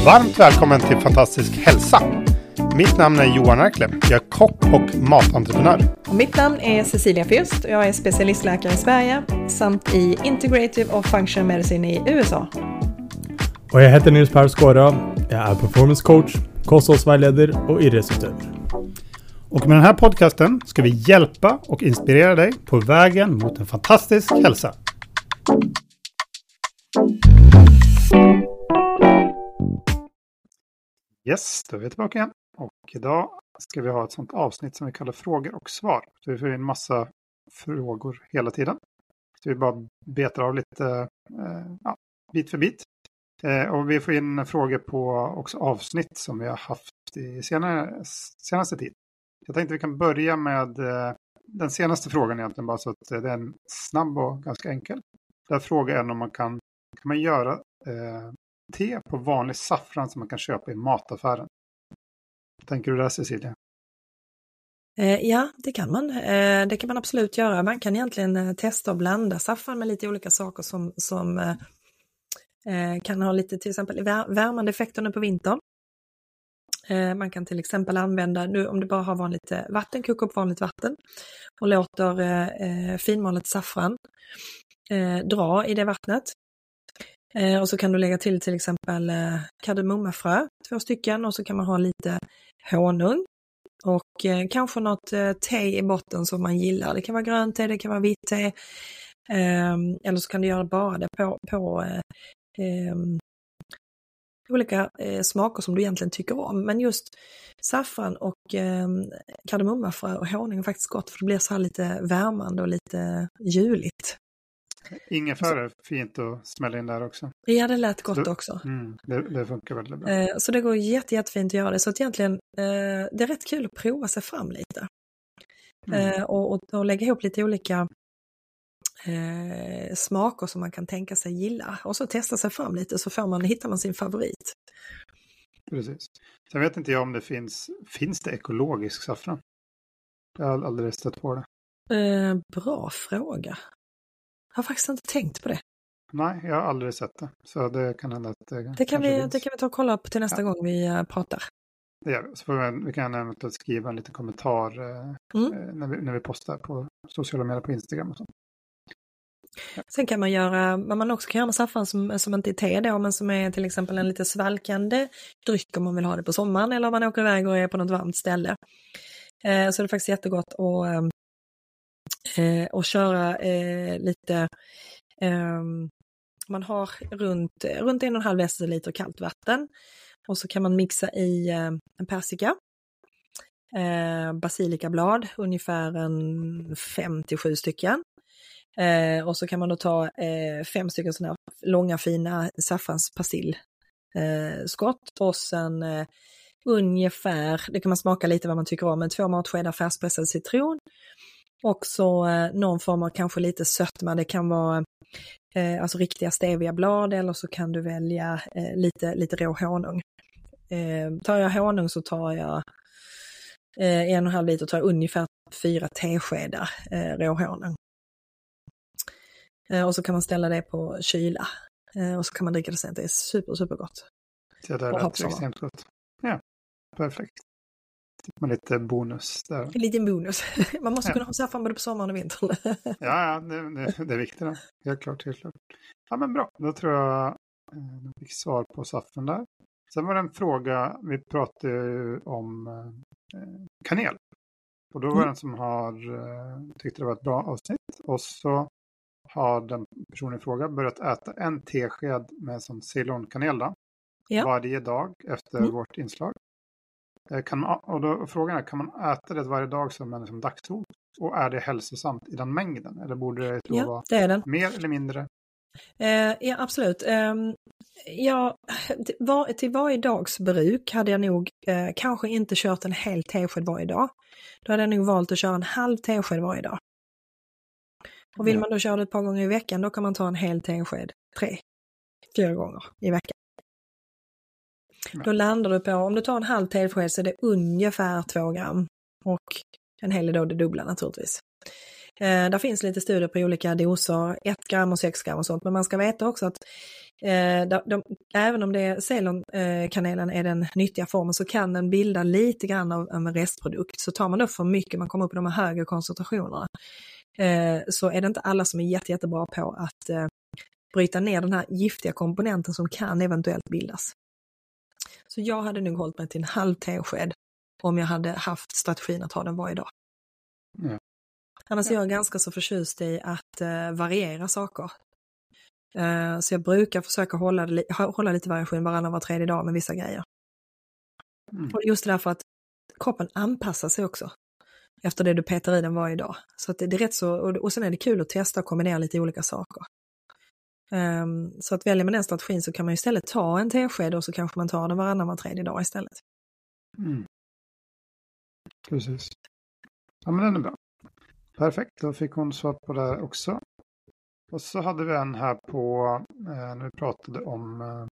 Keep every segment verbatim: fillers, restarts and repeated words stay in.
Varmt välkommen till Fantastisk hälsa. Mitt namn är Johan Erkle. Jag är kock och matentreprenör. Och mitt namn är Cecilia Fürst och jag är specialistläkare i Sverige samt i Integrative och Functional Medicine i U S A. Och jag heter Nils Per Skåra. Jag är performance coach, kosthållsvägledare och idrottsutövare. Och med den här podcasten ska vi hjälpa och inspirera dig på vägen mot en fantastisk hälsa. Yes, då är vi tillbaka igen. Och idag ska vi ha ett sånt avsnitt som vi kallar frågor och svar. Så vi får en massa frågor hela tiden. Så vi bara betar av lite eh, ja, bit för bit. Eh, och vi får in frågor på också avsnitt som vi har haft i senare, senaste tid. Jag tänkte vi kan börja med eh, den senaste frågan egentligen. Bara så att det är en snabb och ganska enkel. Där frågan är om man kan, kan man göra eh, te på vanlig saffran som man kan köpa i mataffären. Tänker du där, Cecilia? Eh, ja, det kan man. Eh, det kan man absolut göra. Man kan egentligen eh, testa och blanda saffran med lite olika saker som, som eh, kan ha lite till exempel vär- värmande effekter på vintern. Eh, man kan till exempel använda, nu om du bara har vanligt eh, vatten, koka upp vanligt vatten och låter eh, finmalet saffran eh, dra i det vattnet. Eh, och så kan du lägga till till exempel eh, kardemummafrö, två stycken, och så kan man ha lite honung och eh, kanske något eh, te i botten som man gillar. Det kan vara grönt te, det kan vara vitt te, eh, eller så kan du göra bara det på, på eh, eh, olika eh, smaker som du egentligen tycker om. Men just saffran och eh, kardemummafrö och honung är faktiskt gott, för det blir så här lite värmande och lite juligt. Ingefära är fint att smälla in där också. Ja, det lät gott så, också. Mm, det, det funkar väldigt bra. Eh, så det går jätte, jättefint att göra det. Så att egentligen, eh, det är rätt kul att prova sig fram lite. Mm. Eh, och, och, och lägga ihop lite olika eh, smaker som man kan tänka sig gilla. Och så testa sig fram lite, så får man, hittar man sin favorit. Precis. Sen vet inte jag om det finns, finns det ekologisk saffran? Jag har aldrig stött på det. Eh, bra fråga. Jag har faktiskt inte tänkt på det. Nej, jag har aldrig sett det. Så det kan hända att det, det kan vi Det kan vi ta och kolla upp till nästa ja. gång vi uh, pratar. Det gör vi. Så får vi, vi kan eventuellt skriva en liten kommentar uh, mm. när, vi, när vi postar på sociala medier på Instagram och sånt. Ja. Sen kan man göra, vad man också kan göra med saffran som, som inte är te då, men som är till exempel en lite svalkande dryck om man vill ha det på sommaren eller om man åker iväg och är på något varmt ställe. Uh, så det är faktiskt jättegott att uh, Eh, och köra eh, lite eh, man har runt, runt en och en halv deciliter kallt vatten, och så kan man mixa i eh, en persika, eh, basilikablad, ungefär en fem till sju stycken, eh, och så kan man då ta eh, fem stycken sådana här långa fina saffranspersill eh, skott, och sen eh, ungefär, det kan man smaka lite vad man tycker om, men två matskedar färskpressad citron. Och så eh, någon form av kanske lite sötma. Det kan vara eh, alltså riktiga steviablad, eller så kan du välja eh, lite, lite rå honung. Eh, tar jag honung så tar jag eh, en och en halv liter, tar jag ungefär fyra teskedar eh, rå honung. Eh, och så kan man ställa det på kyla. Eh, och så kan man dricka det sen. Det är super, super gott. Ja, det är extremt gott. Ja, perfekt. Med lite bonus där. En liten bonus. Man måste ja. kunna ha saffran både på sommaren och vintern. ja, det, det, det är viktigt. Då. Helt klart, helt klart. Ja, men bra. Då tror jag eh, jag fick svar på saffran där. Sen var det en fråga, vi pratade ju om eh, kanel. Och då var mm. den som har eh, tyckte det var ett bra avsnitt. Och så har den personen i fråga börjat äta en tesked med som ceylonkanel då. Ja. Varje dag efter mm. vårt inslag. Kan man, och då frågan är, kan man äta det varje dag som en som dagsfot? Och är det hälsosamt i den mängden? Eller borde det då ja, vara det är den. mer eller mindre? Eh, ja, absolut. Eh, ja, till, var, till varje dags bruk hade jag nog eh, kanske inte kört en hel tesked varje dag. Då hade jag nog valt att köra en halv tesked varje dag. Och vill ja. man då köra det ett par gånger i veckan, då kan man ta en hel tesked tre, fyra gånger i veckan. Då landar du på, om du tar en halv tesked så är det ungefär två gram. Och en hel är då det dubbla naturligtvis. Eh, där finns lite studier på olika doser, ett gram och sex gram och sånt, men man ska veta också att eh, de, de, även om det är Ceylon-kanelen är den nyttiga formen så kan den bilda lite grann av en restprodukt. Så tar man då för mycket, man kommer upp i de här högre koncentrationerna, eh, så är det inte alla som är jätte, jättebra på att eh, bryta ner den här giftiga komponenten som kan eventuellt bildas. Så jag hade nog hållit mig till en halv tesked om jag hade haft strategin att ha den varje dag. Mm. Annars är jag ganska så förtjust i att uh, variera saker. Uh, så jag brukar försöka hålla, li- hålla lite variation varannan var tredje dag med vissa grejer. Mm. Och just därför att kroppen anpassar sig också efter det du petar i den varje dag. Så att det, det är rätt så, och, och sen är det kul att testa och kombinera lite olika saker. Um, så att välja med den strategin så kan man istället ta en tesked och så kanske man tar den varannan var tredje dag istället. Mm. Precis. Ja, men den är bra. Perfekt, då fick hon svar på det också. Och så hade vi en här på, eh, när vi pratade om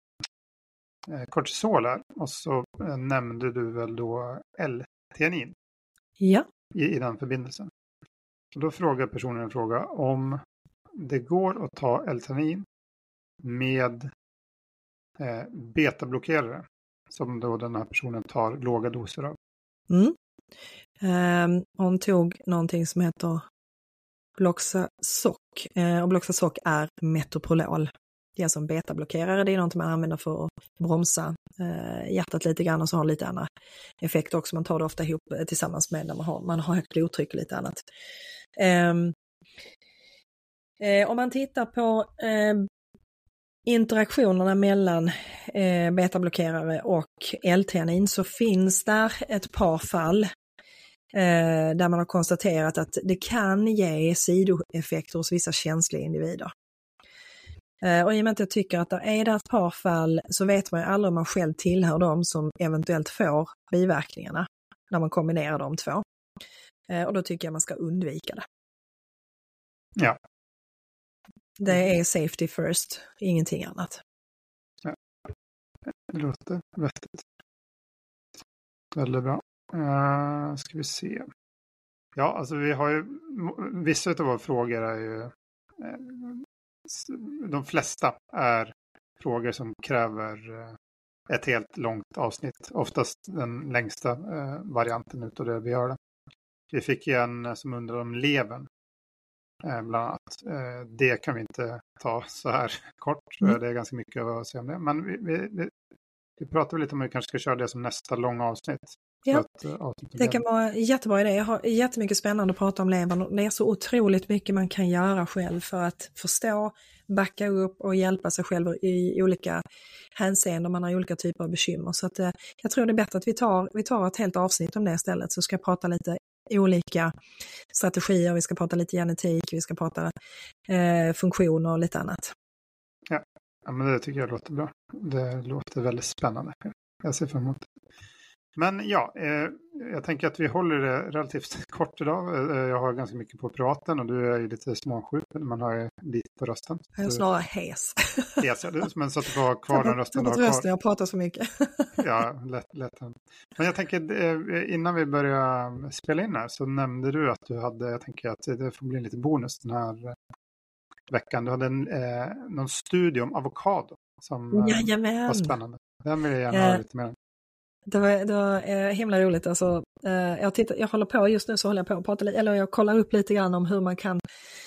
eh, kortisol här. Och så eh, nämnde du väl då L-theanin. Ja. I, i den förbindelsen. Så då frågar personen en fråga om det går att ta L-theanin med eh, betablockerare. Som då den här personen tar låga doser av. Mm. Um, hon tog någonting som heter Bloxasoc. Uh, och Bloxasoc är metoprolol. Det är alltså en betablockerare. Det är något man använder för att bromsa uh, hjärtat lite grann och så har lite andra effekter också. Man tar det ofta ihop tillsammans med när man har, man har högt blodtryck och lite annat. Um, uh, om man tittar på uh, interaktionerna mellan eh, betablockerare och L-theanin så finns där ett par fall eh, där man har konstaterat att det kan ge sidoeffekter hos vissa känsliga individer. Eh, och i och med att jag tycker att det är där ett par fall så vet man ju aldrig om man själv tillhör dem som eventuellt får biverkningarna när man kombinerar de två. Eh, och då tycker jag man ska undvika det. Ja. Det är safety first, ingenting annat. Ja. Det låter vettigt. Väldigt bra. Uh, ska vi se. Ja, alltså vi har ju, vissa av våra frågor är ju, eh, de flesta är frågor som kräver eh, ett helt långt avsnitt. Oftast den längsta eh, varianten utav det vi gör det. Vi fick en som undrar om levern. Bland annat. Det kan vi inte ta så här kort. Mm. Det är ganska mycket att säga om det. Men vi, vi, vi pratar lite om att vi kanske ska köra det som nästa långa avsnitt. Ja, att, avsnitt det kan vara en jättebra idé. Jag har jättemycket spännande att prata om levern. Det är så otroligt mycket man kan göra själv för att förstå, backa upp och hjälpa sig själv i olika hänseenden. Man har olika typer av bekymmer. Så att, jag tror det är bättre att vi tar, vi tar ett helt avsnitt om det istället. Så ska jag prata lite olika strategier, vi ska prata lite genetik, vi ska prata eh, funktioner och lite annat. Ja. Ja, men det tycker jag låter bra. Det låter väldigt spännande. Jag ser fram emot det. Men ja, eh, jag tänker att vi håller det relativt kort idag. Eh, jag har ganska mycket på praten och du är ju lite småsjuk, man har ju lite på rösten. Jag är snarare hes. Hes, ja, men så att du får kvar den rösten. Jag rösten, jag pratar så mycket. Ja, lätt, lätt. Men jag tänker, eh, innan vi börjar spela in här så nämnde du att du hade, jag tänker att det får bli en liten bonus den här eh, veckan. Du hade en, eh, någon studie om avokado som eh, var spännande. Den vill jag gärna höra lite mer om. Det var, det var eh, himla roligt. Alltså, eh, jag, tittar, jag håller på, just nu så håller jag på att prata, eller jag kollar upp lite grann om hur man kan,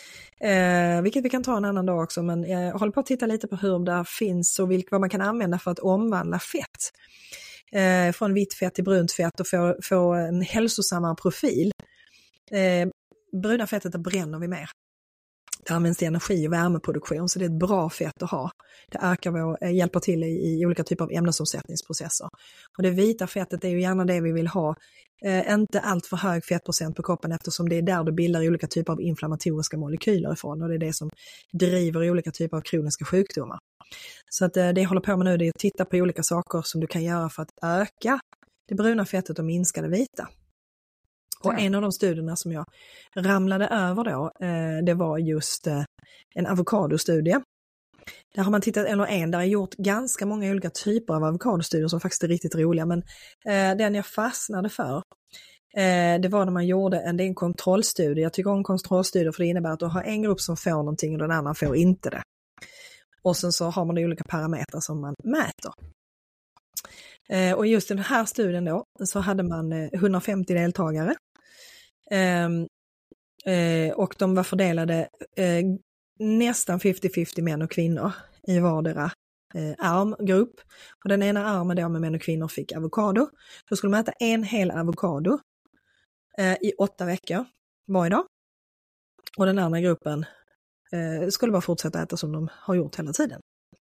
eh, vilket vi kan ta en annan dag också, men jag håller på att titta lite på hur det finns och vilk, vad man kan använda för att omvandla fett. Eh, från vitt fett till brunt fett och få, få en hälsosammare profil. Eh, bruna fettet det bränner vi mer. Det används till energi- och värmeproduktion så det är ett bra fett att ha. Det ökar vår, hjälper till i, i olika typer av ämnesomsättningsprocesser. Och det vita fettet är ju gärna det vi vill ha. Eh, inte allt för hög fettprocent på kroppen eftersom det är där du bildar olika typer av inflammatoriska molekyler ifrån. Och det är det som driver olika typer av kroniska sjukdomar. Så att eh, det jag håller på med nu är att titta på olika saker som du kan göra för att öka det bruna fettet och minska det vita. Och en av de studierna som jag ramlade över då, eh, det var just eh, en avokadostudie. Där har man tittat, eller en, där har gjort ganska många olika typer av avokadostudier som faktiskt är riktigt roliga. Men eh, den jag fastnade för, Eh, det var när man gjorde en, det är en kontrollstudie. Jag tycker om kontrollstudier för det innebär att du har en grupp som får någonting och den andra får inte det. Och sen så har man de olika parametrar som man mäter. Eh, och just i den här studien då så hade man eh, hundrafemtio deltagare. Eh, eh, och de var fördelade eh, nästan femtio femtio män och kvinnor i vardera eh, armgrupp. Och den ena armen då med män och kvinnor fick avokado. Då skulle man äta en hel avokado eh, i åtta veckor varje dag. Och den andra gruppen eh, skulle bara fortsätta äta som de har gjort hela tiden.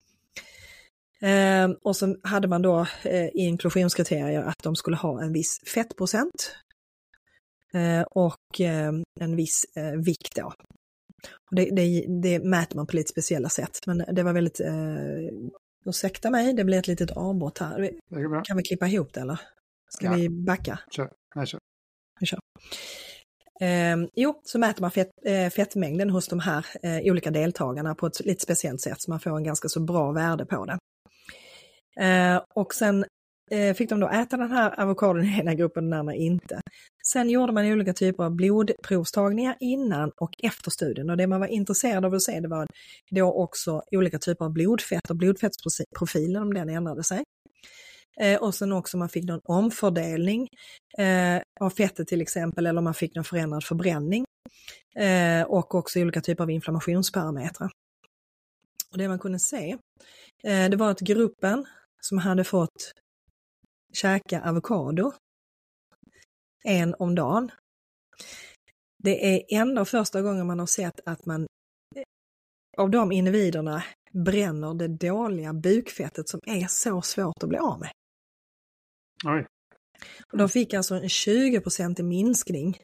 Eh, och så hade man då eh, inklusionskriterier att de skulle ha en viss fettprocent eh, och eh, en viss eh, vikt då. Och det, det, det mäter man på lite speciella sätt, men det var väldigt, eh, ursäkta mig, det blir ett litet avbrott här. Kan vi klippa ihop det eller? Ska ja. vi backa? Kör, nej kör. Vi kör. Eh, jo, så mäter man fett, eh, fettmängden hos de här eh, olika deltagarna på ett lite speciellt sätt så man får en ganska så bra värde på det. Eh, och sen eh, fick de då äta den här avokadon i ena gruppen och den andra inte. Sen gjorde man olika typer av blodprovstagningar innan och efter studien. Och det man var intresserad av att se det var då också olika typer av blodfett och blodfettsprofiler om den ändrade sig. Eh, och sen också man fick någon omfördelning eh, av fettet till exempel eller man fick någon förändrad förbränning. Eh, och också olika typer av inflammationsparametrar. Och det man kunde se eh, det var att gruppen som hade fått käka avokado en om dagen. Det är ändå första gången man har sett att man av de individerna bränner det dåliga bukfettet som är så svårt att bli av med. Oj. Och de fick alltså en tjugo procent minskning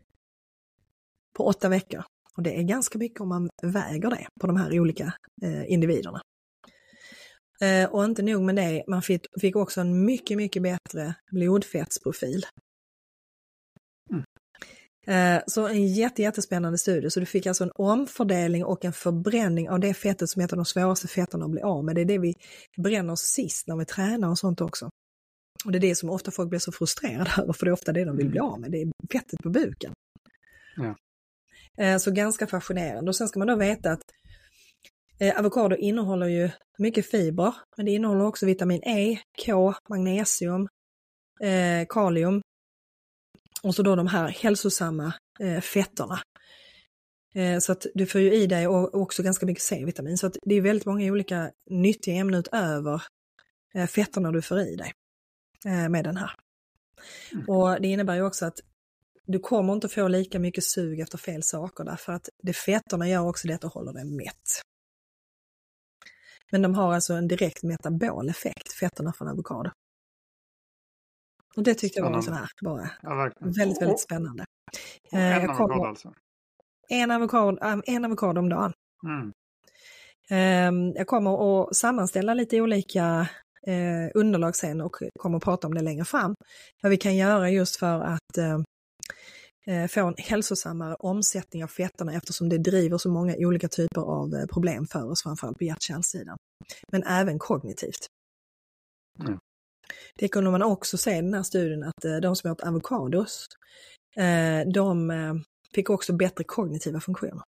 på åtta veckor. Och det är ganska mycket om man väger det på de här olika eh, individerna. Eh, och inte nog med det, man fick, fick också en mycket, mycket bättre blodfettsprofil. Mm. Eh, så en jätte, jättespännande studie. Så du fick alltså en omfördelning och en förbränning av det fettet som är ett av de svåraste fetterna att bli av med. Det är det vi bränner oss sist när vi tränar och sånt också. Och det är det som ofta folk blir så frustrerade över, för det är ofta det de vill bli av med. Det är fettet på buken. Ja. Eh, så ganska fascinerande. Och sen ska man då veta att eh, avokado innehåller ju mycket fiber, men det innehåller också vitamin E, K, magnesium, eh, kalium och så då de här hälsosamma eh, fetterna. Eh, så att du får ju i dig och också ganska mycket C-vitamin. Så att det är väldigt många olika nyttiga ämnen utöver eh, fetterna du får i dig eh, med den här. Mm. Och det innebär ju också att du kommer inte få lika mycket sug efter fel saker därför att det fetterna gör också det att håller dig mätt. Men de har alltså en direkt metabol effekt, fetterna från avokado. Och det tyckte jag var sån här bara ja, väldigt, väldigt spännande. Och en jag avokado kommer, alltså? En avokado, en avokado om dagen. Mm. Jag kommer att sammanställa lite olika eh, underlag sen och kommer att prata om det längre fram. Vad vi kan göra just för att eh, få en hälsosammare omsättning av fetterna eftersom det driver så många olika typer av problem för oss, framförallt på hjärt-kärlsidan. Men även kognitivt. Mm. Det kunde man också se i den här studien att de som åt avokados, de fick också bättre kognitiva funktioner.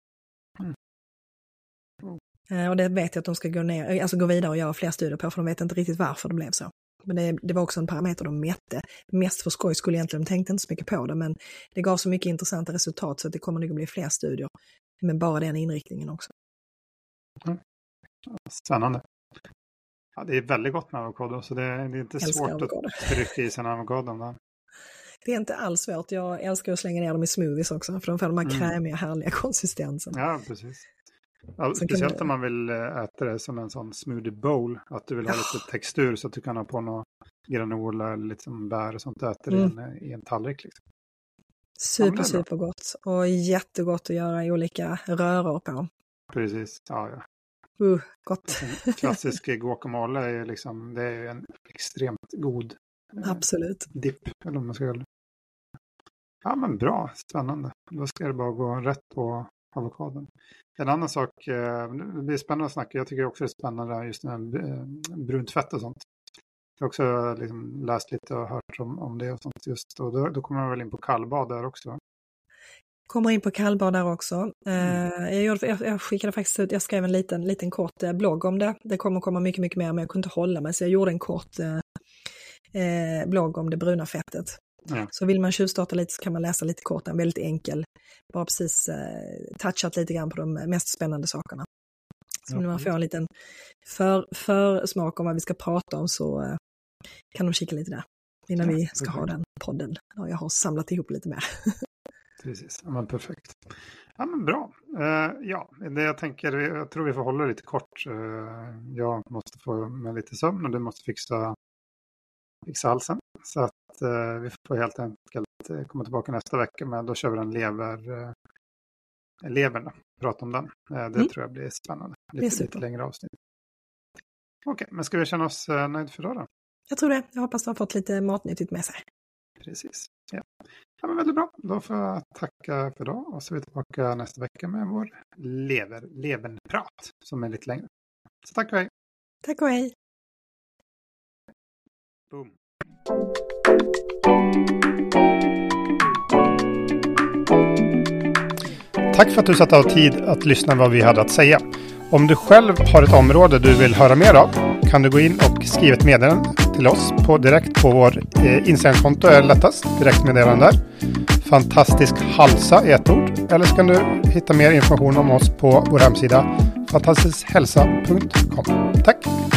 Mm. Och det vet jag att de ska gå, ner, alltså gå vidare och göra fler studier på, för de vet inte riktigt varför det blev så. Men det, det var också en parameter de mätte. Mest för skoj skulle egentligen, de tänkte inte så mycket på det, men det gav så mycket intressanta resultat så att det kommer nog att bli fler studier. Men bara den inriktningen också. Mm. Spännande. Ja, det är väldigt gott med avokado, så det är, det är inte älskar svårt avokado. Att trycka i sina avokadon. Det är inte alls svårt. Jag älskar att slänga ner dem i smoothies också, för de får de här mm. krämiga, härliga konsistensen. Ja, precis. Ja, speciellt om du... man vill äta det som en sån smoothie bowl, att du vill ha ja. lite textur så att du kan ha på några granola eller lite bär och sånt, äter mm. en, i en tallrik. Liksom. Super, ja, super gott. Och jättegott att göra olika röror på. Precis, ja, ja. Uh, gott. En klassisk guacamole är liksom, det är en extremt god absolut dipp, eller om man ska göra det. Ja, men bra, spännande. Då ska det bara gå rätt på avokadon. En annan sak, det blir spännande att snacka, jag tycker också det är spännande just det här brunt fett och sånt. Jag har också liksom läst lite och hört om, om det och sånt just. Och då, då kommer man väl in på kallbad där också. Kommer in på kallbad där också. Mm. Uh, jag, gjorde, jag, jag skickade faktiskt ut, jag skrev en liten, liten kort uh, blogg om det. Det kommer komma mycket, mycket mer, men jag kunde inte hålla mig. Så jag gjorde en kort uh, uh, blogg om det bruna fettet. Mm. Så vill man tjuvstarta lite så kan man läsa lite kort, en väldigt enkel. Bara precis uh, touchat lite grann på de mest spännande sakerna. Så mm. när man får en liten för, för smak om vad vi ska prata om så uh, kan de kika lite där. Innan ja, vi ska perfekt. ha den podden. Ja, jag har samlat ihop lite mer. Precis, ja, men perfekt. Ja men bra. Uh, ja, det jag tänker, jag tror vi får hålla lite kort. Uh, jag måste få med lite sömn och du måste fixa, fixa halsen. Så att uh, vi får helt enkelt komma tillbaka nästa vecka, men då kör vi den lever, uh, levern då. Prata om den. Uh, det mm. tror jag blir spännande. Lite, lite längre avsnitt. Okej, okay, men ska vi känna oss uh, nöjd för idag då? Jag tror det. Jag hoppas du har fått lite matnyttigt med sig. Precis. Ja. Ja, men väldigt bra. Då får jag tacka för idag. Och så är vi tillbaka nästa vecka med vår lever, levenprat som är lite längre. Så tack och hej. Tack och hej. Boom. Tack för att du satt av tid att lyssna vad vi hade att säga. Om du själv har ett område du vill höra mer av kan du gå in och skriva ett meddelande till oss på direkt på vår eh, Instagramkonto är lättast, direktmeddelande där. Fantastisk halsa är ett ord. Eller så kan du hitta mer information om oss på vår hemsida fantastiskhälsa punkt com. Tack!